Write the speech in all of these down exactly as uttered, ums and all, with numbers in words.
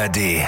R D.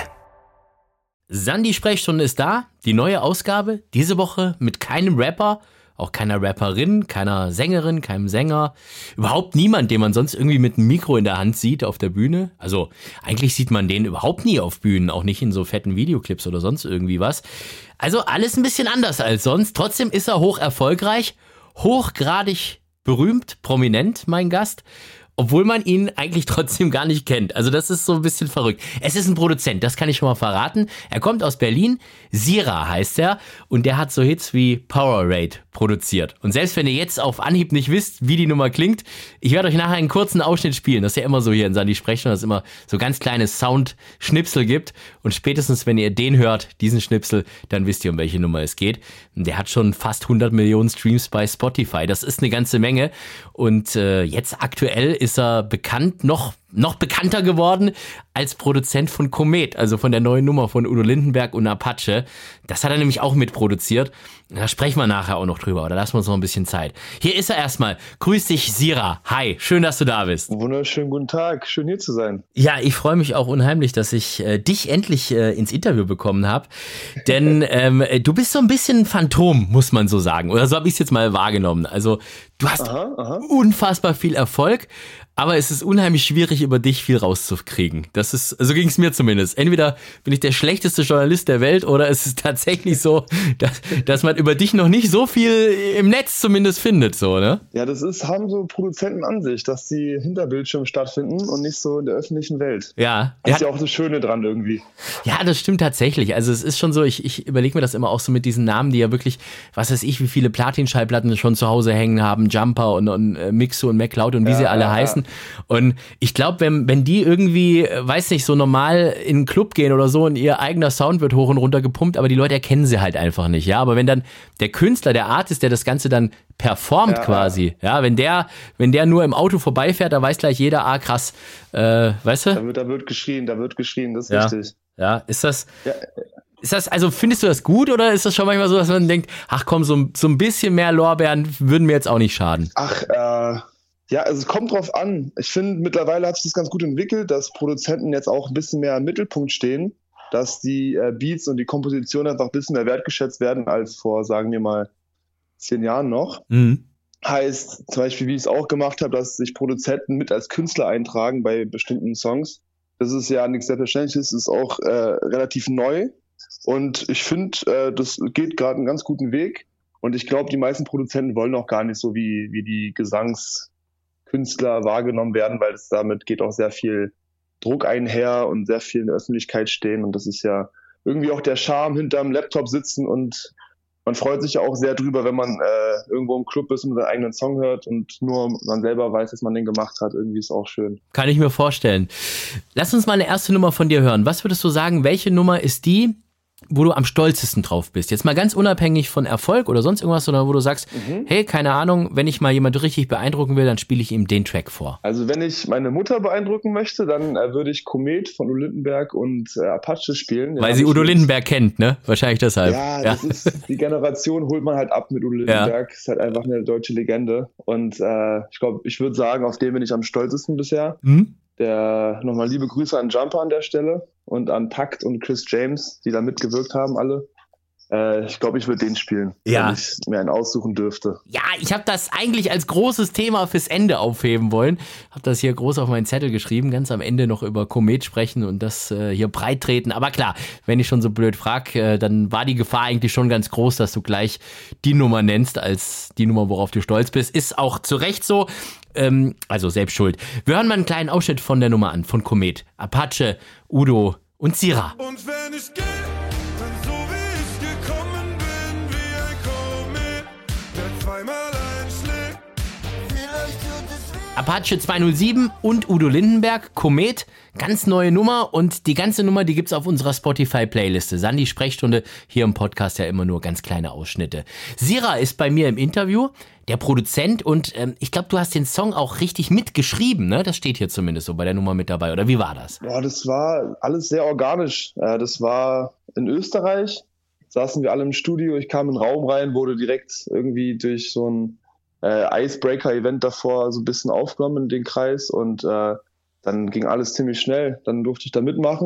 Sandy Sprechstunde ist da, die neue Ausgabe, diese Woche mit keinem Rapper, auch keiner Rapperin, keiner Sängerin, keinem Sänger, überhaupt niemand, den man sonst irgendwie mit einem Mikro in der Hand sieht auf der Bühne. Also eigentlich sieht man den überhaupt nie auf Bühnen, auch nicht in so fetten Videoclips oder sonst irgendwie was. Also alles ein bisschen anders als sonst, trotzdem ist er hoch erfolgreich, hochgradig berühmt, prominent, mein Gast. Obwohl man ihn eigentlich trotzdem gar nicht kennt. Also das ist so ein bisschen verrückt. Es ist ein Produzent, das kann ich schon mal verraten. Er kommt aus Berlin, Sira heißt er. Und der hat so Hits wie Powerade produziert. Und selbst wenn ihr jetzt auf Anhieb nicht wisst, wie die Nummer klingt, ich werde euch nachher einen kurzen Ausschnitt spielen. Das ist ja immer so hier in Sandy Sprechstunde, dass es immer so ganz kleine Sound-Schnipsel gibt. Und spätestens, wenn ihr den hört, diesen Schnipsel, dann wisst ihr, um welche Nummer es geht. Und der hat schon fast hundert Millionen Streams bei Spotify. Das ist eine ganze Menge. Und äh, jetzt aktuell ist er bekannt, noch, noch bekannter geworden als Produzent von Komet, also von der neuen Nummer von Udo Lindenberg und Apache. Das hat er nämlich auch mitproduziert. Da sprechen wir nachher auch noch drüber, oder lassen wir uns noch ein bisschen Zeit. Hier ist er erstmal. Grüß dich, Sira. Hi, schön, dass du da bist. Wunderschönen guten Tag, schön hier zu sein. Ja, ich freue mich auch unheimlich, dass ich äh, dich endlich äh, ins Interview bekommen habe. Denn ähm, du bist so ein bisschen ein Phantom, muss man so sagen. Oder so habe ich es jetzt mal wahrgenommen. Also du hast aha, aha. unfassbar viel Erfolg, aber es ist unheimlich schwierig, über dich viel rauszukriegen. Das ist, so ging es mir zumindest. Entweder bin ich der schlechteste Journalist der Welt oder es ist tatsächlich so, dass, dass man über dich noch nicht so viel im Netz zumindest findet, so, ne? Ja, das ist, haben so Produzenten an sich, dass die hinter Bildschirm stattfinden und nicht so in der öffentlichen Welt. Ja. Das ist ja auch das Schöne dran irgendwie. Ja, das stimmt tatsächlich. Also es ist schon so, ich, ich überlege mir das immer auch so mit diesen Namen, die ja wirklich, was weiß ich, wie viele Platin-Schallplatten schon zu Hause hängen haben, Jumper und, und äh, Mixo und MacLeod und wie ja, sie alle ja, heißen. Und ich glaube, wenn, wenn die irgendwie, weiß nicht, so normal in einen Club gehen oder so und ihr eigener Sound wird hoch und runter gepumpt, aber die Leute erkennen sie halt einfach nicht, ja. Aber wenn dann der Künstler, der Artist, der das Ganze dann performt ja, quasi, ja, wenn der, wenn der nur im Auto vorbeifährt, da weiß gleich jeder, ah krass, äh, weißt du? Da wird, da wird geschrien, da wird geschrien, das ist ja. richtig. Ja, ist das... Ja. Ist das, also findest du das gut oder ist das schon manchmal so, dass man denkt, ach komm, so, so ein bisschen mehr Lorbeeren würden mir jetzt auch nicht schaden? Ach, äh, ja, also es kommt drauf an. Ich finde, mittlerweile hat sich das ganz gut entwickelt, dass Produzenten jetzt auch ein bisschen mehr im Mittelpunkt stehen, dass die äh, Beats und die Komposition einfach ein bisschen mehr wertgeschätzt werden als vor, sagen wir mal, zehn Jahren noch. Mhm. Heißt zum Beispiel, wie ich es auch gemacht habe, dass sich Produzenten mit als Künstler eintragen bei bestimmten Songs. Das ist ja nichts Selbstverständliches, ist auch äh, relativ neu. Und ich finde, äh, das geht gerade einen ganz guten Weg. Und ich glaube, die meisten Produzenten wollen auch gar nicht so wie, wie die Gesangskünstler wahrgenommen werden, weil es damit geht auch sehr viel Druck einher und sehr viel in der Öffentlichkeit stehen. Und das ist ja irgendwie auch der Charme hinterm Laptop sitzen. Und man freut sich ja auch sehr drüber, wenn man äh, irgendwo im Club ist und seinen eigenen Song hört und nur man selber weiß, dass man den gemacht hat. Irgendwie ist auch schön. Kann ich mir vorstellen. Lass uns mal eine erste Nummer von dir hören. Was würdest du sagen, welche Nummer ist die, wo du am stolzesten drauf bist? Jetzt mal ganz unabhängig von Erfolg oder sonst irgendwas, sondern wo du sagst, mhm. hey, keine Ahnung, wenn ich mal jemand richtig beeindrucken will, dann spiele ich ihm den Track vor. Also wenn ich meine Mutter beeindrucken möchte, dann äh, würde ich Komet von Udo Lindenberg und äh, Apache spielen. Den Weil sie Udo Lindenberg kennt, ne? Wahrscheinlich deshalb. Ja, das ja. ist, die Generation holt man halt ab mit Udo Lindenberg. Ja. Ist halt einfach eine deutsche Legende. Und äh, ich glaube, ich würde sagen, auf den bin ich am stolzesten bisher. Mhm. Der, nochmal liebe Grüße an Jumper an der Stelle und an Pakt und Chris James, die da mitgewirkt haben, alle. Äh, ich glaube, ich würde den spielen, ja. wenn ich mir einen aussuchen dürfte. Ja, ich habe das eigentlich als großes Thema fürs Ende aufheben wollen. Habe das hier groß auf meinen Zettel geschrieben, ganz am Ende noch über Komet sprechen und das äh, hier breit treten. Aber klar, wenn ich schon so blöd frage, äh, dann war die Gefahr eigentlich schon ganz groß, dass du gleich die Nummer nennst als die Nummer, worauf du stolz bist. Ist auch zu Recht so. Ähm, also selbst schuld. Wir hören mal einen kleinen Ausschnitt von der Nummer an, von Komet. Apache, Udo und Sira. Und wenn ich gehe, dann so wie ich gekommen bin, wie ein Komet, der zweimal einschlägt. Vielleicht tut es weh. Apache zweihundertsieben und Udo Lindenberg, Komet, ganz neue Nummer und die ganze Nummer, die gibt's auf unserer Spotify-Playliste. Sandy Sprechstunde, hier im Podcast ja immer nur ganz kleine Ausschnitte. Sira ist bei mir im Interview, der Produzent und ähm, ich glaube, du hast den Song auch richtig mitgeschrieben, ne? Das steht hier zumindest so bei der Nummer mit dabei, oder wie war das? Ja, das war alles sehr organisch. Das war in Österreich, saßen wir alle im Studio, ich kam in den Raum rein, wurde direkt irgendwie durch so ein äh, Icebreaker-Event davor so ein bisschen aufgenommen in den Kreis und äh, dann ging alles ziemlich schnell. Dann durfte ich da mitmachen.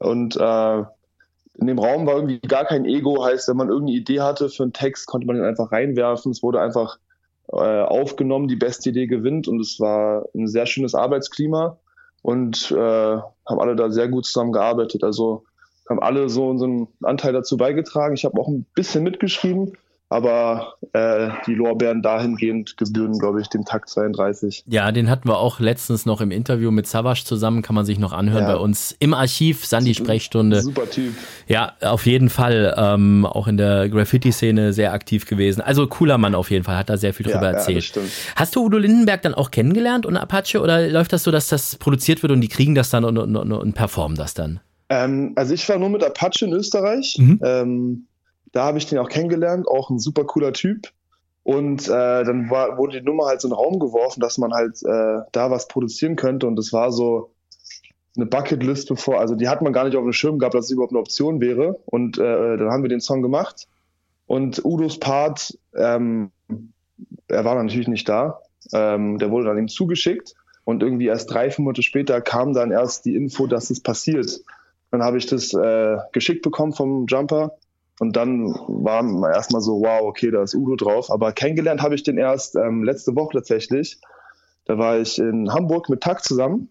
Und äh, in dem Raum war irgendwie gar kein Ego, heißt, wenn man irgendeine Idee hatte für einen Text, konnte man den einfach reinwerfen. Es wurde einfach äh, aufgenommen, die beste Idee gewinnt und es war ein sehr schönes Arbeitsklima und äh, haben alle da sehr gut zusammen gearbeitet. Also haben alle so unseren Anteil dazu beigetragen. Ich habe auch ein bisschen mitgeschrieben, aber äh, die Lorbeeren dahingehend gebühren, glaube ich, dem Takt zweiunddreißig. Ja, den hatten wir auch letztens noch im Interview mit Savas zusammen, kann man sich noch anhören ja. bei uns im Archiv, Sandy-Sprechstunde. Super Typ. Ja, auf jeden Fall, ähm, auch in der Graffiti-Szene sehr aktiv gewesen. Also cooler Mann auf jeden Fall, hat da sehr viel drüber ja, erzählt. Ja, das stimmt. Hast du Udo Lindenberg dann auch kennengelernt und Apache oder läuft das so, dass das produziert wird und die kriegen das dann und, und, und, und performen das dann? Ähm, also ich war nur mit Apache in Österreich. Mhm. Ähm, Da habe ich den auch kennengelernt, auch ein super cooler Typ. Und äh, dann war, wurde die Nummer halt so in den Raum geworfen, dass man halt äh, da was produzieren könnte. Und das war so eine Bucketlist bevor, also die hat man gar nicht auf dem Schirm gehabt, dass es überhaupt eine Option wäre. Und äh, dann haben wir den Song gemacht. Und Udos Part, ähm, er war natürlich nicht da. Ähm, der wurde dann ihm zugeschickt. Und irgendwie erst drei, vier Monate später kam dann erst die Info, dass es passiert. Dann habe ich das äh, geschickt bekommen vom Jumper. Und dann war erstmal so, wow, okay, da ist Udo drauf. Aber kennengelernt habe ich den erst ähm, letzte Woche tatsächlich. Da war ich in Hamburg mit Takt zusammen.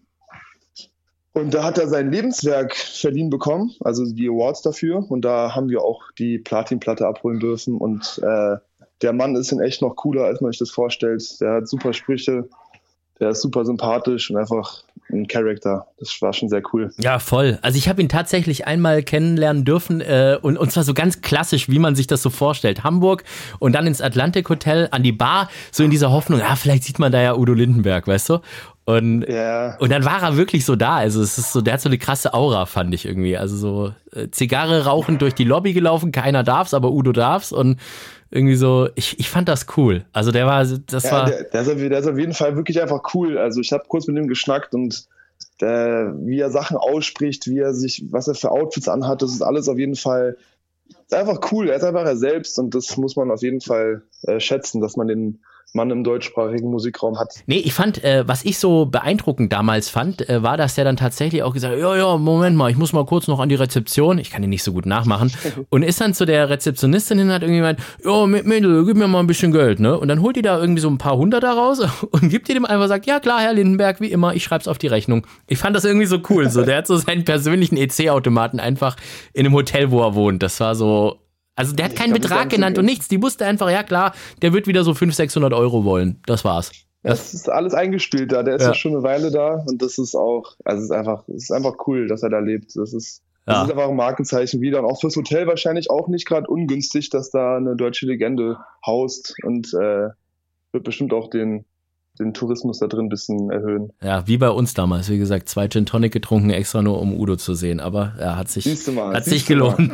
Und da hat er sein Lebenswerk verliehen bekommen, also die Awards dafür. Und da haben wir auch die Platinplatte abholen dürfen. Und äh, der Mann ist in echt noch cooler, als man sich das vorstellt. Der hat super Sprüche. Der ist super sympathisch und einfach ein Charakter. Das war schon sehr cool. Ja, voll. Also ich habe ihn tatsächlich einmal kennenlernen dürfen äh, und, und zwar so ganz klassisch, wie man sich das so vorstellt. Hamburg und dann ins Atlantic Hotel an die Bar, so in dieser Hoffnung, ja, vielleicht sieht man da ja Udo Lindenberg, weißt du? Und, ja. und dann war er wirklich so da. Also es ist so, der hat so eine krasse Aura, fand ich irgendwie. Also so äh, Zigarre rauchend durch die Lobby gelaufen, keiner darf's, aber Udo darf's und irgendwie so, ich, ich fand das cool. Also der war, das ja, war... Der, der, ist auf, der ist auf jeden Fall wirklich einfach cool. Also ich habe kurz mit ihm geschnackt und der, wie er Sachen ausspricht, wie er sich, was er für Outfits anhat, das ist alles auf jeden Fall, ist einfach cool. Er ist einfach er selbst und das muss man auf jeden Fall äh, schätzen, dass man den Mann im deutschsprachigen Musikraum hat. Nee, ich fand, äh, was ich so beeindruckend damals fand, äh, war, dass der dann tatsächlich auch gesagt hat, ja, ja, Moment mal, ich muss mal kurz noch an die Rezeption. Ich kann ihn nicht so gut nachmachen. Und ist dann zu der Rezeptionistin hin und hat irgendwie gemeint, ja, Mädel, gib mir mal ein bisschen Geld, ne? Und dann holt die da irgendwie so ein paar hundert da raus und gibt die dem einfach, sagt, ja klar, Herr Lindenberg, wie immer, ich schreib's auf die Rechnung. Ich fand das irgendwie so cool. So, der hat so seinen persönlichen E C-Automaten einfach in einem Hotel, wo er wohnt. Das war so... Also der hat keinen Betrag genannt und nichts. Die wusste einfach, ja klar, der wird wieder so fünfhundert, sechshundert Euro wollen. Das war's. Das ist alles eingespielt da. Der ist ja. ja schon eine Weile da und das ist auch, also es ist einfach, es ist einfach cool, dass er da lebt. Das ist, das ja. ist einfach ein Markenzeichen wieder. Und auch fürs Hotel wahrscheinlich auch nicht gerade ungünstig, dass da eine deutsche Legende haust und äh, wird bestimmt auch den den Tourismus da drin ein bisschen erhöhen. Ja, wie bei uns damals, wie gesagt, zwei Gin Tonic getrunken, extra nur um Udo zu sehen, aber er hat sich, mal, hat sich gelohnt.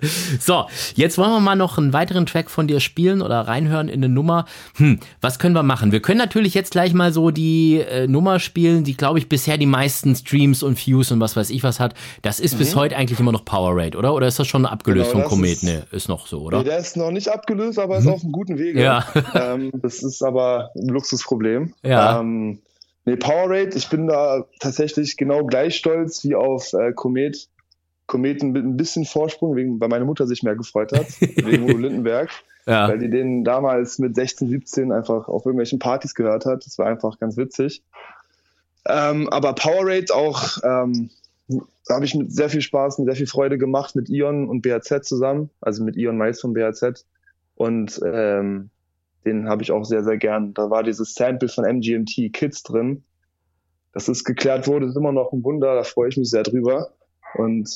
So, jetzt wollen wir mal noch einen weiteren Track von dir spielen oder reinhören in eine Nummer. Hm, was können wir machen? Wir können natürlich jetzt gleich mal so die äh, Nummer spielen, die, glaube ich, bisher die meisten Streams und Views und was weiß ich was hat. Das ist mhm. bis heute eigentlich immer noch Powerade, oder? Oder ist das schon abgelöst genau, vom Komet? Ist, nee, ist noch so, oder? Nee, der ist noch nicht abgelöst, aber ist mhm. auf einem guten Wege. Ja. ähm, das ist aber ein Luxusproblem. Ja. Ähm, nee, Powerade, ich bin da tatsächlich genau gleich stolz wie auf äh, Komet. Kometen mit ein bisschen Vorsprung, wegen, weil meine Mutter sich mehr gefreut hat, wegen Udo Lindenberg. Ja. Weil die den damals mit sechzehn, siebzehn einfach auf irgendwelchen Partys gehört hat. Das war einfach ganz witzig. Ähm, aber Powerade auch, ähm, habe ich mit sehr viel Spaß und sehr viel Freude gemacht mit Ion und B H Z zusammen. Also mit Ion Miles von B H Z. Und ähm, den habe ich auch sehr, sehr gern. Da war dieses Sample von M G M T Kids drin. Dass es geklärt wurde, ist immer noch ein Wunder. Da freue ich mich sehr drüber. Und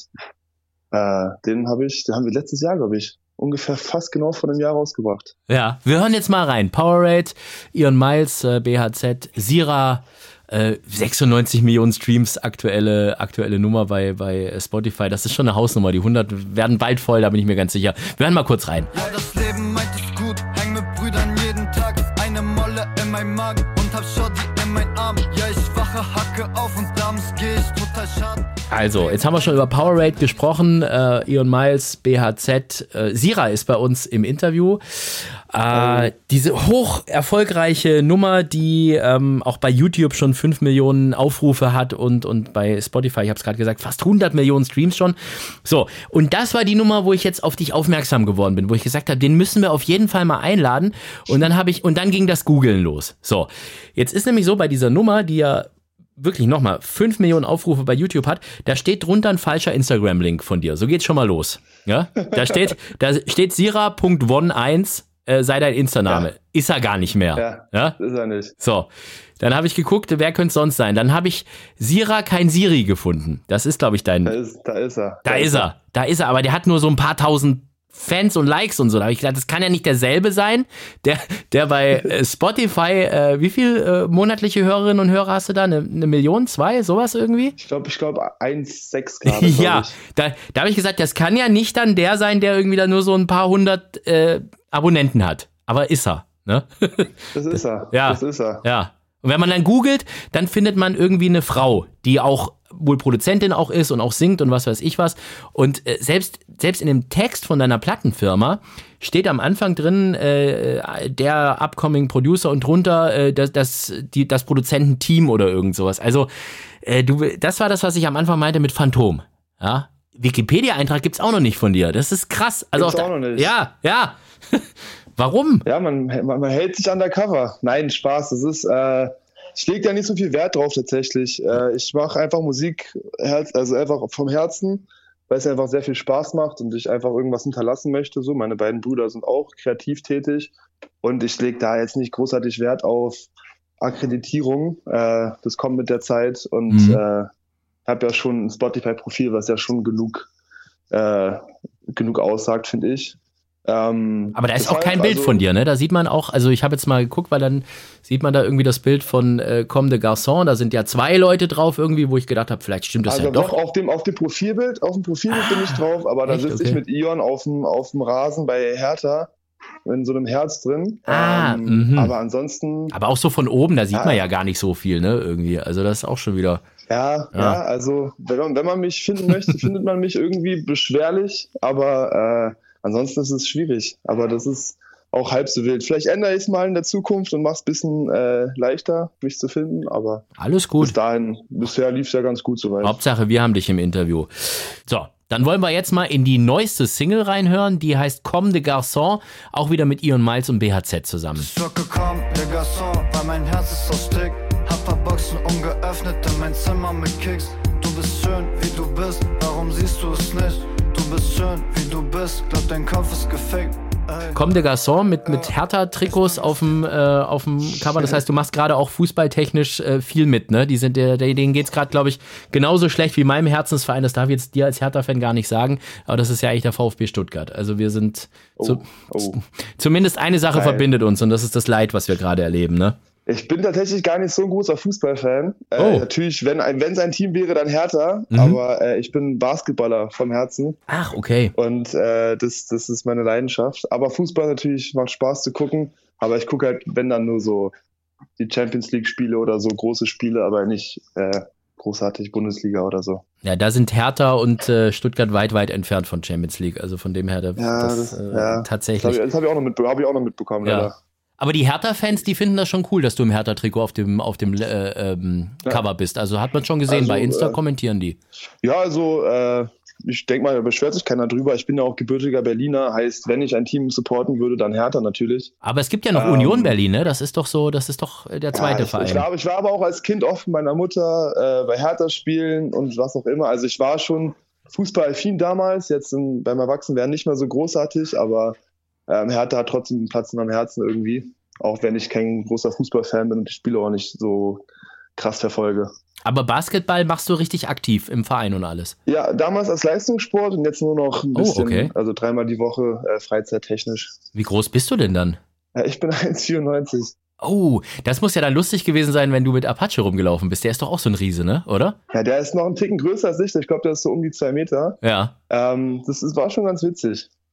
äh, den habe ich, den haben wir letztes Jahr, glaube ich, ungefähr fast genau vor einem Jahr rausgebracht. Ja, wir hören jetzt mal rein. Powerade, Ion Miles, äh, B H Z, Sira, äh, sechsundneunzig Millionen Streams, aktuelle aktuelle Nummer bei bei Spotify. Das ist schon eine Hausnummer. Die hundert werden bald voll, da bin ich mir ganz sicher. Wir hören mal kurz rein. Ja, das Leben meint es gut, häng mit Brüdern jeden Tag. Eine Molle in meinem Magen und hab Shorty in meinen Arm. Ja, ich wache, hacke Maske auf und abends geh ich total schaden. Also, jetzt haben wir schon über Powerade gesprochen. Äh, Ion Miles, B H Z, äh, Sira ist bei uns im Interview. Äh, diese hoch erfolgreiche Nummer, die ähm, auch bei YouTube schon fünf Millionen Aufrufe hat und, und bei Spotify, ich habe es gerade gesagt, fast hundert Millionen Streams schon. So, und das war die Nummer, wo ich jetzt auf dich aufmerksam geworden bin, wo ich gesagt habe, den müssen wir auf jeden Fall mal einladen. Und dann habe ich, und dann ging das Googlen los. So, jetzt ist nämlich so bei dieser Nummer, die ja wirklich nochmal fünf Millionen Aufrufe bei YouTube hat, da steht drunter ein falscher Instagram-Link von dir. So geht's schon mal los. Ja? Da steht, da steht sira Punkt eins äh, sei dein Insta-Name. Ja. Ist er gar nicht mehr. Ja, ja? Ist er nicht. So, dann habe ich geguckt, wer könnte es sonst sein? Dann habe ich Sira kein Siri gefunden. Das ist, glaube ich, dein... Da ist, da ist er. Da, da ist er. er. Da ist er, aber der hat nur so ein paar tausend Fans und Likes und so. Da habe ich gedacht, das kann ja nicht derselbe sein, der, der bei äh, Spotify, äh, wie viel äh, monatliche Hörerinnen und Hörer hast du da? Eine, eine Million, zwei, sowas irgendwie? Ich glaube, ich glaube eins Komma sechs gerade. Ja, da, da habe ich gesagt, das kann ja nicht dann der sein, der irgendwie da nur so ein paar hundert äh, Abonnenten hat. Aber ist er, ne? Das ist er. Ja, das ist er. Ja. Und wenn man dann googelt, dann findet man irgendwie eine Frau, die auch wohl Produzentin auch ist und auch singt und was weiß ich was. Und äh, selbst, selbst in dem Text von deiner Plattenfirma steht am Anfang drin, äh, der upcoming Producer und drunter äh, das, das, die, das Produzententeam oder irgend sowas. Also äh, du, das war das, was ich am Anfang meinte mit Phantom. Ja? Wikipedia-Eintrag gibt's auch noch nicht von dir. Das ist krass. Also gibt's auch, auch noch nicht. Ja, ja. Warum? Ja, man, man, man hält sich undercover. Nein, Spaß. Das ist, äh, ich lege da nicht so viel Wert drauf tatsächlich. Äh, ich mache einfach Musik, also einfach vom Herzen, weil es einfach sehr viel Spaß macht und ich einfach irgendwas hinterlassen möchte. So, meine beiden Brüder sind auch kreativ tätig und ich lege da jetzt nicht großartig Wert auf Akkreditierung. Äh, das kommt mit der Zeit und mhm. äh, habe ja schon ein Spotify-Profil, was ja schon genug, äh, genug aussagt, finde ich. Ähm, Aber da ist auch kein Bild also, von dir, ne? Da sieht man auch, also ich habe jetzt mal geguckt, weil dann sieht man da irgendwie das Bild von äh, Comme des Garçons, da sind ja zwei Leute drauf irgendwie, wo ich gedacht habe, vielleicht stimmt das also ja doch. Auf dem, auf dem Profilbild, auf dem Profilbild ah, bin ich drauf, aber da sitze okay. ich mit Ion auf dem, auf dem Rasen bei Hertha in so einem Herz drin. Ah, ähm, aber ansonsten... Aber auch so von oben, da sieht ja, man ja gar nicht so viel, ne? Irgendwie, also das ist auch schon wieder... Ja, ja, ja also wenn man, wenn man mich finden möchte, findet man mich irgendwie beschwerlich, aber... Äh, Ansonsten ist es schwierig, aber das ist auch halb so wild. Vielleicht ändere ich es mal in der Zukunft und mache es ein bisschen äh, leichter, mich zu finden, aber alles gut. Bis dahin, bisher lief es ja ganz gut soweit. Hauptsache, wir haben dich im Interview. So, dann wollen wir jetzt mal in die neueste Single reinhören, die heißt Comme des Garçons, auch wieder mit Ion Miles und B H Z zusammen. Comme des Garçons, weil mein Herz ist aus Stick, hab paar Boxen ungeöffnet in mein Zimmer mit Kicks. Du bist schön, wie du bist, warum siehst du es nicht? Du bist schön, wie du bist, glaub dein Kopf ist gefickt. Comme des Garçons mit, mit Hertha-Trikots auf dem, äh, auf dem Cover. Das heißt, du machst gerade auch fußballtechnisch äh, viel mit, ne? Die sind, der, denen geht's gerade, glaube ich, genauso schlecht wie meinem Herzensverein. Das darf ich jetzt dir als Hertha-Fan gar nicht sagen. Aber das ist ja eigentlich der VfB Stuttgart. Also wir sind, oh, zu, oh. zumindest eine Sache Geil. verbindet uns und das ist das Leid, was wir gerade erleben, ne? Ich bin tatsächlich gar nicht so ein großer Fußballfan. Äh, oh. Natürlich, wenn ein, wenn es ein Team wäre, dann Hertha. Mhm. Aber äh, ich bin Basketballer vom Herzen. Ach, okay. Und äh, das, das ist meine Leidenschaft. Aber Fußball natürlich macht Spaß zu gucken. Aber ich gucke halt, wenn dann nur so die Champions League Spiele oder so große Spiele, aber nicht äh, großartig Bundesliga oder so. Ja, da sind Hertha und äh, Stuttgart weit, weit entfernt von Champions League. Also von dem her, da, ja, das, das, äh, ja. tatsächlich. Das habe ich, hab ich, auch noch mit, hab ich auch noch mitbekommen, ja. leider. Aber die Hertha-Fans, die finden das schon cool, dass du im Hertha-Trikot auf dem, auf dem äh, ähm, ja. Cover bist. Also hat man schon gesehen, also, bei Insta äh, kommentieren die. Ja, also äh, ich denke mal, da beschwert sich keiner drüber. Ich bin ja auch gebürtiger Berliner, heißt, wenn ich ein Team supporten würde, dann Hertha natürlich. Aber es gibt ja noch ähm, Union Berlin, ne? Das ist doch so, das ist doch der zweite ja, ich, Verein. Ich war, ich war aber auch als Kind oft mit meiner Mutter äh, bei Hertha spielen und was auch immer. Also ich war schon fußballaffin damals, jetzt in, beim Erwachsenwerden nicht mehr so großartig, aber ähm, Hertha hat trotzdem einen Platz in meinem Herzen irgendwie. Auch wenn ich kein großer Fußballfan bin und die Spiele auch nicht so krass verfolge. Aber Basketball machst du richtig aktiv im Verein und alles? Ja, damals als Leistungssport und jetzt nur noch ein bisschen, oh, okay. also dreimal die Woche äh, freizeittechnisch. Wie groß bist du denn dann? Ja, ich bin eins Komma vierundneunzig. Oh, das muss ja dann lustig gewesen sein, wenn du mit Apache rumgelaufen bist. Der ist doch auch so ein Riese, ne? Oder? Ja, der ist noch einen Ticken größer als ich. Ich glaube, der ist so um die zwei Meter. Ja. Ähm, das, das war schon ganz witzig.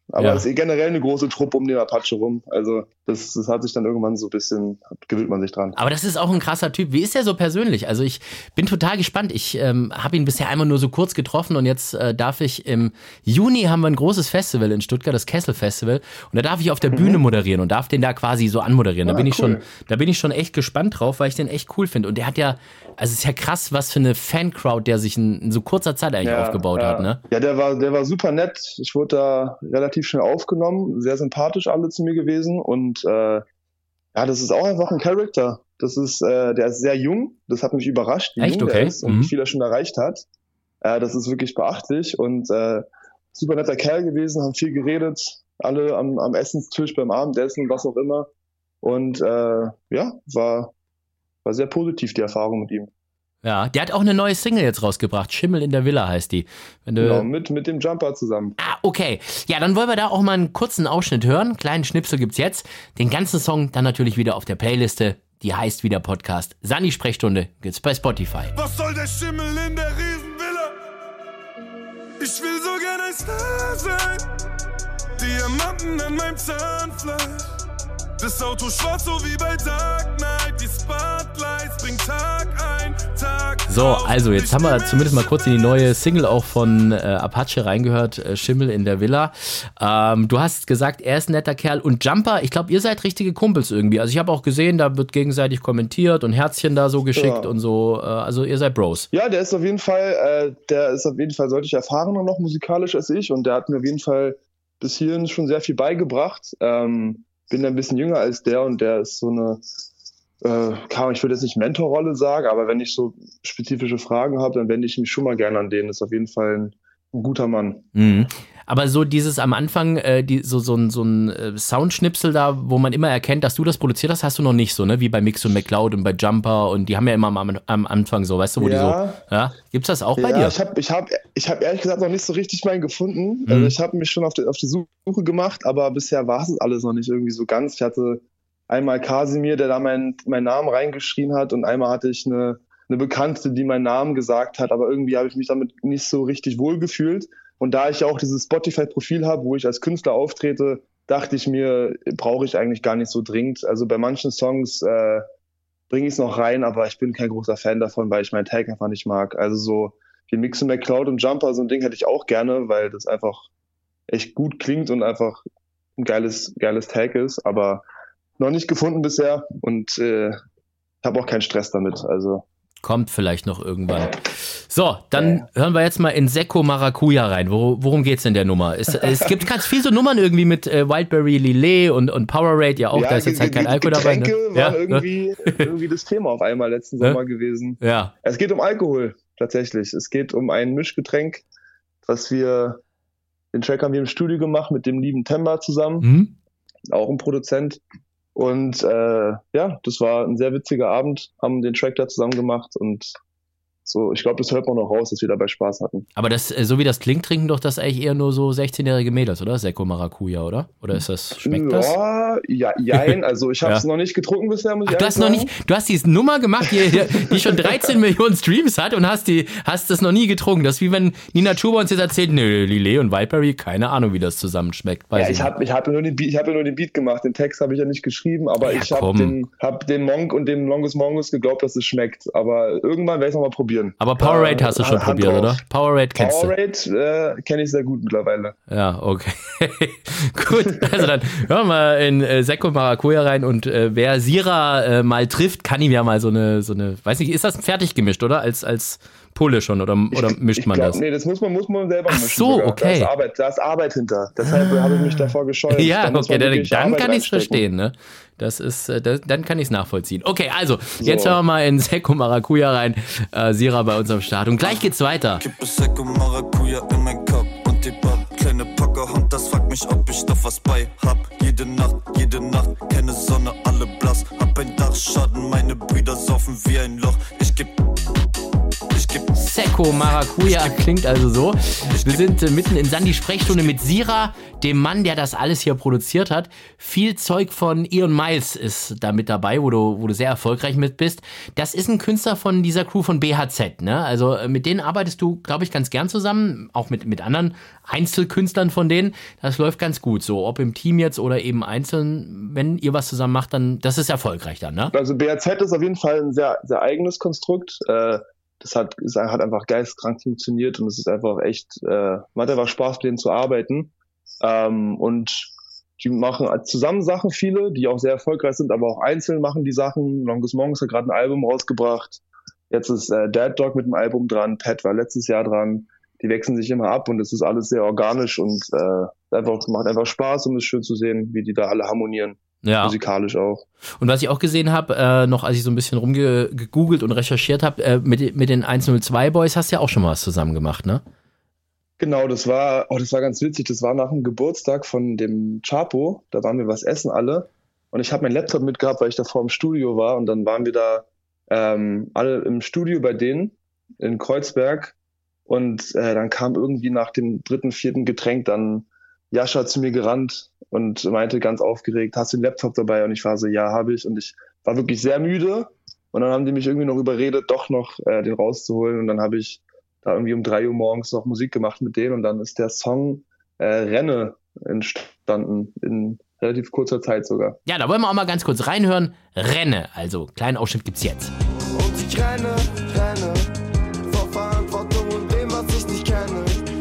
Aber Ja. es ist generell eine große Truppe um den Apache rum. Also das, das hat sich dann irgendwann so ein bisschen, gewöhnt man sich dran. Aber das ist auch ein krasser Typ. Wie ist er so persönlich? Also ich bin total gespannt. Ich ähm, habe ihn bisher einmal nur so kurz getroffen und jetzt äh, darf ich im Juni haben wir ein großes Festival in Stuttgart, das Kessel Festival. Und da darf ich auf der Bühne moderieren und darf den da quasi so anmoderieren. Da Ah, bin ich cool. schon, da bin ich schon echt gespannt drauf, weil ich den echt cool finde. Und der hat ja, also es ist ja krass, was für eine Fancrowd der sich in, in so kurzer Zeit eigentlich aufgebaut ja. hat, ne? Ja, der war, der war super nett. Ich wurde da relativ schnell aufgenommen, sehr sympathisch alle zu mir gewesen und äh, ja, das ist auch einfach ein Charakter. Das ist, äh, der ist sehr jung. Das hat mich überrascht, wie Echt? jung Okay. der ist und Mhm. wie viel er schon erreicht hat. Äh, das ist wirklich beachtlich und äh, super netter Kerl gewesen, haben viel geredet, alle am, am Essenstisch, beim Abendessen, was auch immer. Und äh, ja, war, war sehr positiv die Erfahrung mit ihm. Ja, der hat auch eine neue Single jetzt rausgebracht. Schimmel in der Villa heißt die. Wenn du, Genau, mit, mit dem Jumper zusammen. Ah, okay. Ja, dann wollen wir da auch mal einen kurzen Ausschnitt hören. Kleinen Schnipsel gibt's jetzt. Den ganzen Song dann natürlich wieder auf der Playliste. Die heißt wieder Podcast. Sandy Sprechstunde gibt's bei Spotify. Was soll der Schimmel in der Riesenvilla? Ich will so gern ein Star sein. Diamanten an meinem Zahnfleisch. Das Auto schwarz, so wie bei Dark Knight. Die Spotlights bringen Tag ein, Tag So, aus. also jetzt Ich haben wir nehme zumindest mal kurz in die neue Single auch von äh, Apache reingehört, äh, Schimmel in der Villa. Ähm, du hast gesagt, er ist ein netter Kerl und Jumper, ich glaube, ihr seid richtige Kumpels irgendwie. Also ich habe auch gesehen, da wird gegenseitig kommentiert und Herzchen da so geschickt Ja. und so. Äh, also ihr seid Bros. Ja, der ist auf jeden Fall, äh, der ist auf jeden Fall deutlich erfahrener noch musikalisch als ich und der hat mir auf jeden Fall bis hierhin schon sehr viel beigebracht. Ähm, bin ein bisschen jünger als der und der ist so eine, äh, kann, ich würde jetzt nicht Mentorrolle sagen, aber wenn ich so spezifische Fragen habe, dann wende ich mich schon mal gerne an den. Ist auf jeden Fall ein, ein guter Mann. Mhm. Aber so dieses am Anfang, äh, die, so, so ein, so ein äh, Soundschnipsel da, wo man immer erkennt, dass du das produziert hast, hast du noch nicht so, ne? Wie bei Mix und McCloud und bei Jumper und die haben ja immer am, am Anfang so, weißt du, wo Ja. die so, ja? Gibt's das auch bei Ja, dir? ich habe ich hab, ich hab ehrlich gesagt noch nicht so richtig meinen gefunden. Mhm. Also ich habe mich schon auf die, auf die Suche gemacht, aber bisher war es alles noch nicht irgendwie so ganz. Ich hatte einmal Kasimir, der da meinen meinen Namen reingeschrien hat und einmal hatte ich eine, eine Bekannte, die meinen Namen gesagt hat, aber irgendwie habe ich mich damit nicht so richtig wohl gefühlt. Und da ich ja auch dieses Spotify-Profil habe, wo ich als Künstler auftrete, dachte ich mir, brauche ich eigentlich gar nicht so dringend. Also bei manchen Songs äh, bringe ich es noch rein, aber ich bin kein großer Fan davon, weil ich meinen Tag einfach nicht mag. Also so wie Mix and McCloud und Jumper, so ein Ding hätte ich auch gerne, weil das einfach echt gut klingt und einfach ein geiles, geiles Tag ist, aber noch nicht gefunden bisher und äh, habe auch keinen Stress damit. Also Kommt vielleicht noch irgendwann. So, dann hören wir jetzt mal in Sekko Maracuja rein. Wo, worum geht's in der Nummer? Es, es gibt ganz viele so Nummern irgendwie mit äh, Wildberry Lillet und, und Powerade, ja auch, da ist jetzt halt kein Alkohol dabei. Ne? Getränke Ja, waren irgendwie, irgendwie das Thema auf einmal letzten Ja. Sommer gewesen. ja. Es geht um Alkohol, tatsächlich. Es geht um ein Mischgetränk, was wir, den Track haben wir im Studio gemacht mit dem lieben Temba zusammen, Hm? auch ein Produzent. Und äh, ja, das war ein sehr witziger Abend, haben den Track da zusammen gemacht und so, ich glaube, das hört man noch raus, dass wir dabei Spaß hatten. Aber das, äh, so wie das klingt, trinken doch das eigentlich eher nur so sechzehnjährige Mädels, oder? Sekko Maracuja, oder? Oder ist das, schmeckt das? Ja, ja, jein, also ich habe es Ja. noch nicht getrunken bisher, muss Ach, ich du ehrlich hast noch sagen. nicht, du hast diese Nummer gemacht, die, die schon dreizehn Millionen Streams hat und hast die, hast das noch nie getrunken. Das ist wie wenn Nina Chuba uns jetzt erzählt, nö, Lillet und Wildberry, keine Ahnung, wie das zusammenschmeckt. Weiß Ja, ich nicht. habe ich hab ja nur den Beat, ich habe ja nur den Beat gemacht, den Text habe ich ja nicht geschrieben, aber Ja, ich habe komm. den, hab den Monk und dem Longus Mongus geglaubt, dass es schmeckt. Aber irgendwann werde ich es nochmal probieren. Aber Powerade Äh, hast du schon Hand probiert, drauf. oder? Powerade kennst du. Powerade äh, kenne ich sehr gut mittlerweile. Ja, okay. Gut, also dann hören wir mal in äh, Sekko Maracuja rein und äh, wer Sira äh, mal trifft, kann ihm ja mal so eine, so eine, weiß nicht, ist das fertig gemischt, oder? Als, als Pulle schon, oder, oder mischt ich man glaub, das? Nee, das muss man, muss man selber Ach mischen. so, sogar. okay. Da ist Arbeit, da ist Arbeit hinter. Deshalb habe ich mich davor gescheut. Ja, Da muss okay, man dann, wirklich dann Arbeit kann ich es reinstecken. verstehen, ne? Das ist, äh, das, dann kann ich es nachvollziehen. Okay, also, jetzt So. hören wir mal in Sekko Maracuja rein. Äh, Sira bei uns am Start. Und gleich geht's weiter. Kippe Sekko Maracuja in mein Cup und die Bab. Kleine Packerhand, das fragt mich, ob ich noch was bei hab. Jede Nacht, jede Nacht, keine Sonne, alle blass. Hab ein Dachschaden, meine Brüder saufen wie ein Loch. Ich geb, ich geb Sekko Coco Maracuja klingt also so. Wir sind äh, mitten in Sandys Sprechstunde mit Sira, dem Mann, der das alles hier produziert hat. Viel Zeug von Ian Miles ist da mit dabei, wo du, wo du sehr erfolgreich mit bist. Das ist ein Künstler von dieser Crew von B H Z, ne? Also äh, mit denen arbeitest du, glaube ich, ganz gern zusammen, auch mit, mit anderen Einzelkünstlern von denen. Das läuft ganz gut, so ob im Team jetzt oder eben einzeln. Wenn ihr was zusammen macht, dann das ist erfolgreich dann, ne? Also B H Z ist auf jeden Fall ein sehr, sehr eigenes Konstrukt. Äh, das hat, ist, hat einfach geisteskrank funktioniert und es ist einfach echt, äh, man hat einfach Spaß, mit denen zu arbeiten. Ähm, und die machen zusammen Sachen, viele, die auch sehr erfolgreich sind, aber auch einzeln machen die Sachen. Longest Monks hat gerade ein Album rausgebracht. Jetzt ist äh, Dead Dog mit dem Album dran. Pat war letztes Jahr dran. Die wechseln sich immer ab und es ist alles sehr organisch und äh, einfach, macht einfach Spaß, um es schön zu sehen, wie die da alle harmonieren. Ja. Musikalisch auch. Und was ich auch gesehen habe, äh, noch als ich so ein bisschen rumgegoogelt und recherchiert habe, äh, mit, mit den eins null zwei Boys hast du ja auch schon mal was zusammen gemacht, ne? Genau, das war, oh, das war ganz witzig. Das war nach dem Geburtstag von dem Chapo. Da waren wir was essen alle. Und ich habe meinen Laptop mitgehabt, weil ich davor im Studio war. Und dann waren wir da ähm, alle im Studio bei denen in Kreuzberg. Und äh, dann kam irgendwie nach dem dritten, vierten Getränk dann Jascha zu mir gerannt und meinte ganz aufgeregt, hast du den Laptop dabei? Und ich war so, ja, habe ich. Und ich war wirklich sehr müde. Und dann haben die mich irgendwie noch überredet, doch noch äh, den rauszuholen. Und dann habe ich da irgendwie um drei Uhr morgens noch Musik gemacht mit denen. Und dann ist der Song äh, Renne entstanden, in relativ kurzer Zeit sogar. Ja, da wollen wir auch mal ganz kurz reinhören. Renne, also kleinen Ausschnitt gibt's jetzt. Und ich renne, renne, vor Verantwortung und dem, was ich nicht kenne.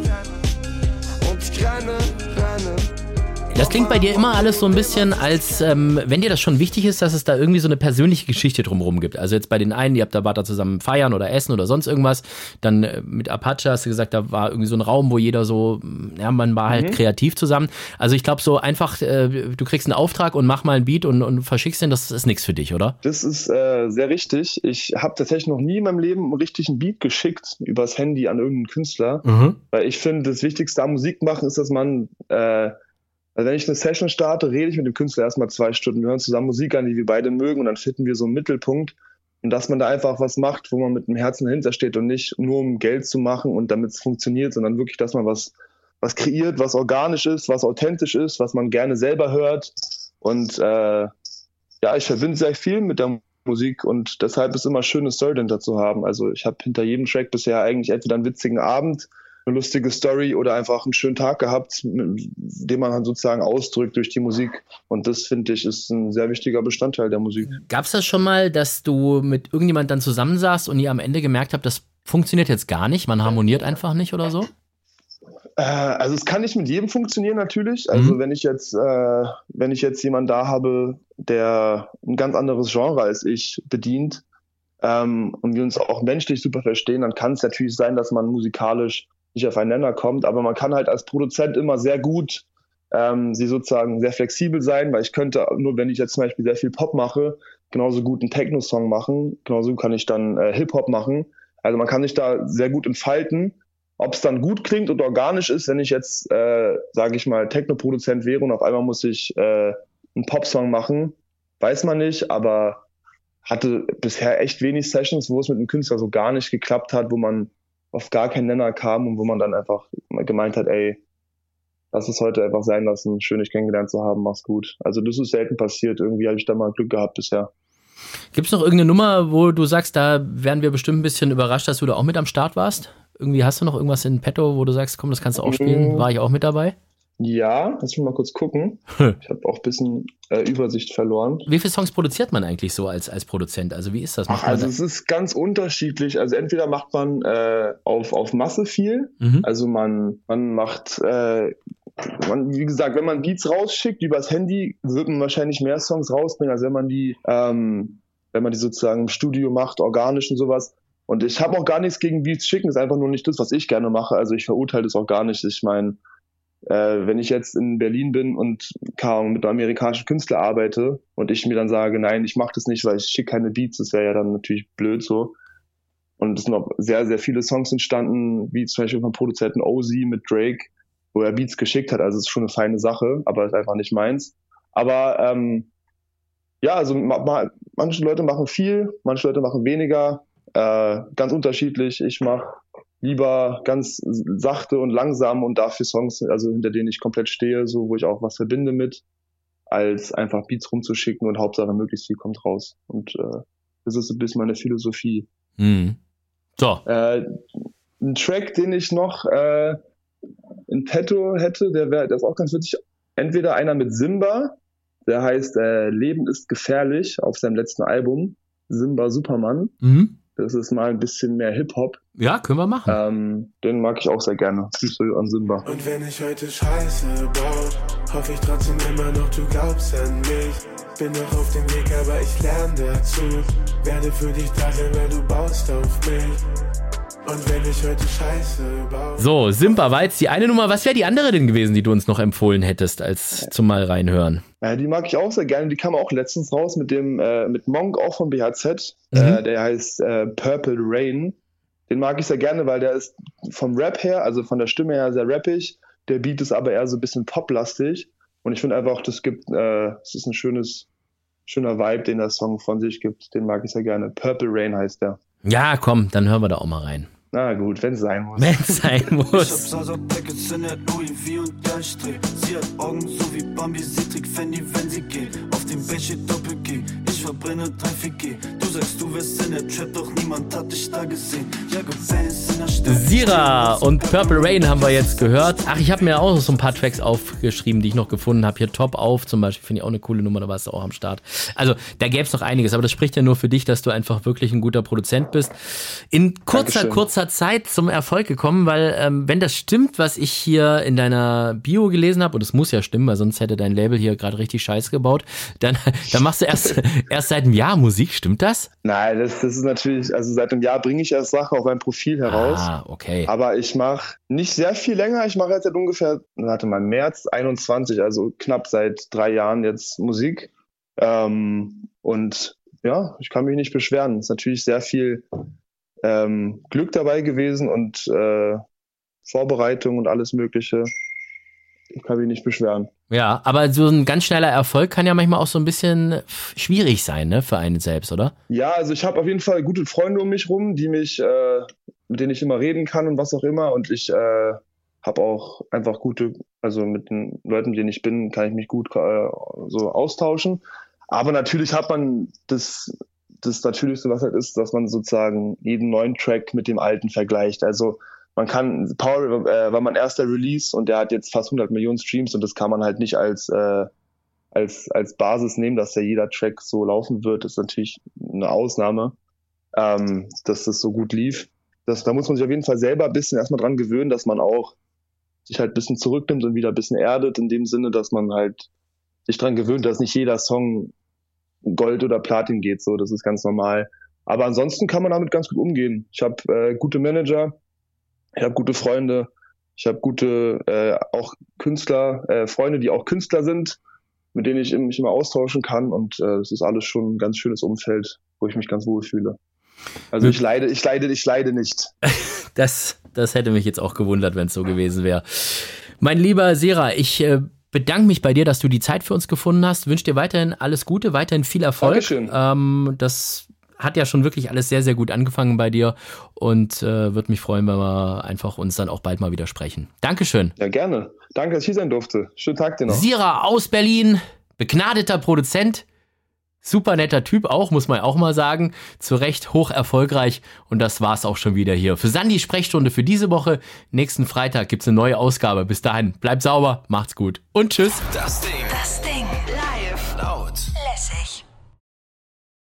Und ich renne, renne. Das klingt bei dir immer alles so ein bisschen, als ähm, wenn dir das schon wichtig ist, dass es da irgendwie so eine persönliche Geschichte drumherum gibt. Also jetzt bei den einen, ihr habt da wart da zusammen feiern oder essen oder sonst irgendwas. Dann äh, mit Apache hast du gesagt, da war irgendwie so ein Raum, wo jeder so, ja, man war halt mhm. kreativ zusammen. Also ich glaube so einfach, äh, du kriegst einen Auftrag und mach mal ein Beat und, und verschickst den, das ist nichts für dich, oder? Das ist äh, sehr richtig. Ich habe tatsächlich noch nie in meinem Leben einen richtigen Beat geschickt übers Handy an irgendeinen Künstler. Mhm. Weil ich finde, das Wichtigste am Musik machen ist, dass man äh, Also wenn ich eine Session starte, rede ich mit dem Künstler erstmal zwei Stunden. Wir hören zusammen Musik an, die wir beide mögen und dann finden wir so einen Mittelpunkt. Und dass man da einfach was macht, wo man mit dem Herzen dahinter steht und nicht nur um Geld zu machen und damit es funktioniert, sondern wirklich, dass man was, was kreiert, was organisch ist, was authentisch ist, was man gerne selber hört. Und äh, ja, ich verbinde sehr viel mit der Musik und deshalb ist es immer schön, eine Story dahinter zu haben. Also ich habe hinter jedem Track bisher eigentlich entweder einen witzigen Abend, eine lustige Story oder einfach einen schönen Tag gehabt, den man halt sozusagen ausdrückt durch die Musik. Und das, finde ich, ist ein sehr wichtiger Bestandteil der Musik. Gab es das schon mal, dass du mit irgendjemand dann zusammensaßt und ihr am Ende gemerkt habt, das funktioniert jetzt gar nicht, man harmoniert einfach nicht oder so? Äh, also es kann nicht mit jedem funktionieren natürlich. Also mhm. wenn ich jetzt, äh, wenn ich jetzt jemanden da habe, der ein ganz anderes Genre als ich bedient, ähm, und wir uns auch menschlich super verstehen, dann kann es natürlich sein, dass man musikalisch nicht aufeinander kommt, aber man kann halt als Produzent immer sehr gut ähm, sie sozusagen sehr flexibel sein, weil ich könnte, nur wenn ich jetzt zum Beispiel sehr viel Pop mache, genauso gut einen Techno-Song machen, genauso kann ich dann äh, Hip-Hop machen. Also man kann sich da sehr gut entfalten. Ob es dann gut klingt und organisch ist, wenn ich jetzt, äh, sage ich mal, Techno-Produzent wäre und auf einmal muss ich äh, einen Pop-Song machen, weiß man nicht, aber hatte bisher echt wenig Sessions, wo es mit einem Künstler so gar nicht geklappt hat, wo man auf gar keinen Nenner kam und wo man dann einfach gemeint hat, ey, lass es heute einfach sein lassen, schön dich kennengelernt zu haben, mach's gut. Also das ist selten passiert, irgendwie habe ich da mal Glück gehabt bisher. Gibt's noch irgendeine Nummer, wo du sagst, da wären wir bestimmt ein bisschen überrascht, dass du da auch mit am Start warst? Irgendwie hast du noch irgendwas in petto, wo du sagst, komm, das kannst du auch spielen? War ich auch mit dabei? Ja, lass mich mal kurz gucken. Ich habe auch ein bisschen äh, Übersicht verloren. Wie viele Songs produziert man eigentlich so als, als Produzent? Also wie ist das? Ach, also es ist ganz unterschiedlich. Also entweder macht man äh, auf, auf Masse viel. Mhm. Also man, man macht, äh, man, wie gesagt, wenn man Beats rausschickt übers Handy, wird man wahrscheinlich mehr Songs rausbringen, als wenn man die, ähm, wenn man die sozusagen im Studio macht, organisch und sowas. Und ich habe auch gar nichts gegen Beats schicken, ist einfach nur nicht das, was ich gerne mache. Also ich verurteile das auch gar nicht. Ich meine, Äh, wenn ich jetzt in Berlin bin und kaum mit einem amerikanischen Künstler arbeite und ich mir dann sage, nein, ich mache das nicht, weil ich schicke keine Beats, das wäre ja dann natürlich blöd so. Und es sind auch sehr, sehr viele Songs entstanden, wie zum Beispiel vom Produzenten Ozzy mit Drake, wo er Beats geschickt hat, also es ist schon eine feine Sache, aber ist einfach nicht meins. Aber ähm, ja, also ma- ma- manche Leute machen viel, manche Leute machen weniger, äh, ganz unterschiedlich. Ich mache lieber ganz sachte und langsam und dafür Songs, also hinter denen ich komplett stehe, so wo ich auch was verbinde mit, als einfach Beats rumzuschicken und Hauptsache möglichst viel kommt raus. Und äh, das ist ein bisschen meine Philosophie. Mhm. So. Äh, ein Track, den ich noch äh, in petto hätte, der wäre, das ist auch ganz witzig, entweder einer mit Simba, der heißt äh, Leben ist gefährlich auf seinem letzten Album, Simba Superman. Mhm. Das ist mal ein bisschen mehr Hip-Hop. Ja, können wir machen. Ähm, den mag ich auch sehr gerne. Grüße an Simba. Und wenn ich heute Scheiße baue, hoffe ich trotzdem immer noch, du glaubst an mich. Bin noch auf dem Weg, aber ich lerne dazu. Werde für dich da sein, weil du baust auf mich. Und wenn ich heute Scheiße baue. So, Simba war jetzt die eine Nummer. Was wäre die andere denn gewesen, die du uns noch empfohlen hättest, als zum Mal reinhören? Ja, die mag ich auch sehr gerne. Die kam auch letztens raus mit dem äh, mit Monk, auch von B H Z. Mhm. Äh, der heißt äh, Purple Rain. Den mag ich sehr gerne, weil der ist vom Rap her, also von der Stimme her sehr rappig. Der Beat ist aber eher so ein bisschen poplastig. Und ich finde einfach, das gibt, äh, es ist ein schönes, schöner Vibe, den der Song von sich gibt. Den mag ich sehr gerne. Purple Rain heißt der. Ja, komm, dann hören wir da auch mal rein. Na gut, wenn es sein muss. Wenn es sein Ich hab muss. Sasa-Packets in der Louis V und der ich dreh. Sie hat Augen so wie Bambi, sie trägt Fendi, wenn sie geht. Auf dem Bett steht Doppel-G, ich verbrenne drei vier G. Du sagst, du wärst in der Trap, doch niemand hat dich da gesehen. Ja, Fans in der Stadt. Sira und Purple Rain haben wir jetzt gehört. Ach, ich habe mir auch so ein paar Tracks aufgeschrieben, die ich noch gefunden habe. Hier Top auf zum Beispiel, finde ich auch eine coole Nummer, da warst du auch am Start. Also, da gäbe es noch einiges, aber das spricht ja nur für dich, dass du einfach wirklich ein guter Produzent bist. In kurzer, Dankeschön. kurzer Zeit zum Erfolg gekommen, weil ähm, wenn das stimmt, was ich hier in deiner Bio gelesen habe, und es muss ja stimmen, weil sonst hätte dein Label hier gerade richtig Scheiß gebaut, dann, dann machst du erst, erst seit einem Jahr Musik, stimmt das? Nein, das, das ist natürlich, also seit einem Jahr bringe ich erst Sachen auf meinem Profil heraus. Ah, okay. Aber ich mache nicht sehr viel länger. Ich mache jetzt seit ungefähr, warte mal, März einundzwanzig, also knapp seit drei Jahren jetzt Musik. Ähm, und ja, ich kann mich nicht beschweren. Es ist natürlich sehr viel ähm, Glück dabei gewesen und äh, Vorbereitung und alles Mögliche. Ich kann mich nicht beschweren. Ja, aber so ein ganz schneller Erfolg kann ja manchmal auch so ein bisschen schwierig sein, ne, für einen selbst, oder? Ja, also ich habe auf jeden Fall gute Freunde um mich rum, die mich, äh, mit denen ich immer reden kann und was auch immer. Und ich äh, habe auch einfach gute, also mit den Leuten, mit denen ich bin, kann ich mich gut äh, so austauschen. Aber natürlich hat man das, das Natürlichste, was halt ist, dass man sozusagen jeden neuen Track mit dem alten vergleicht. Also man kann, Paul äh, war mein erster Release und der hat jetzt fast hundert Millionen Streams und das kann man halt nicht als, äh, als, als Basis nehmen, dass ja jeder Track so laufen wird. Das ist natürlich eine Ausnahme, ähm, dass das so gut lief. Das, da muss man sich auf jeden Fall selber ein bisschen erstmal dran gewöhnen, dass man auch sich halt ein bisschen zurücknimmt und wieder ein bisschen erdet, in dem Sinne, dass man halt sich dran gewöhnt, dass nicht jeder Song Gold oder Platin geht. So, das ist ganz normal. Aber ansonsten kann man damit ganz gut umgehen. Ich habe äh, gute Manager, ich habe gute Freunde, ich habe gute äh, auch Künstler, äh, Freunde, die auch Künstler sind, mit denen ich mich immer austauschen kann und äh, es ist alles schon ein ganz schönes Umfeld, wo ich mich ganz wohl fühle. Also ich leide, ich leide, ich leide nicht. Das, das hätte mich jetzt auch gewundert, wenn es so gewesen wäre. Mein lieber Sira, ich äh, bedanke mich bei dir, dass du die Zeit für uns gefunden hast. Wünsche dir weiterhin alles Gute, weiterhin viel Erfolg. Dankeschön. Ähm, das hat ja schon wirklich alles sehr, sehr gut angefangen bei dir und äh, würde mich freuen, wenn wir einfach uns dann auch bald mal wieder sprechen. Dankeschön. Ja, gerne. Danke, dass ich hier sein durfte. Schönen Tag dir noch. Sira aus Berlin, begnadeter Produzent, super netter Typ auch, muss man auch mal sagen. Zu Recht hoch erfolgreich und das war's auch schon wieder hier. Für Sandy Sprechstunde für diese Woche. Nächsten Freitag gibt's eine neue Ausgabe. Bis dahin, bleibt sauber, macht's gut und tschüss. Das Ding. Das Ding live.